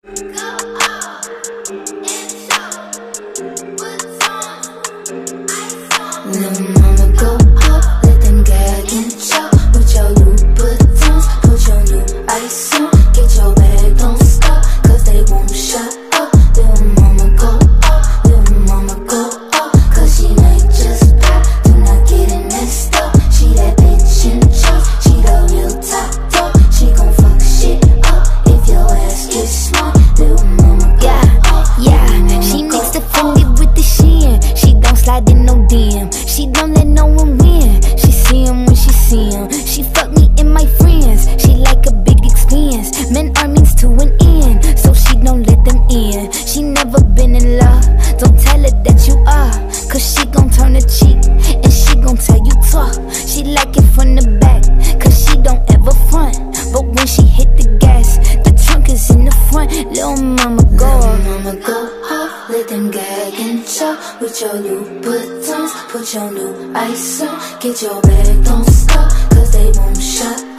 Little mama go up, let them gag and chop. Put your Louboutins, put your new ice on. Get your bag, don't stop, cause they won't shut up. Little mama go up, little mama go up, cause she ain't just pop, do not get it messed up. She that bitch in charge, she the real top dog. She gon' fuck shit up if your ass gets smart. Little mama go up, yeah. She mixed the Fendi with the Shein. She don't slide in no DM. She don't let no one win. She see him when she see him. She fuck me and my friends. She like a big expense. Men are means to an end, so she don't let them in. She never been in love. Don't tell her that you are, cause she gon' turn a cheek and she gon' tell you talk. She like it from the back, cause she don't ever front. But when she hit the gas, the trunk is in the front. Little mama go off. mama go off, let them gag and chop. With your Louboutins, put your new ice on. Get your bag, don't stop, cause they won't shut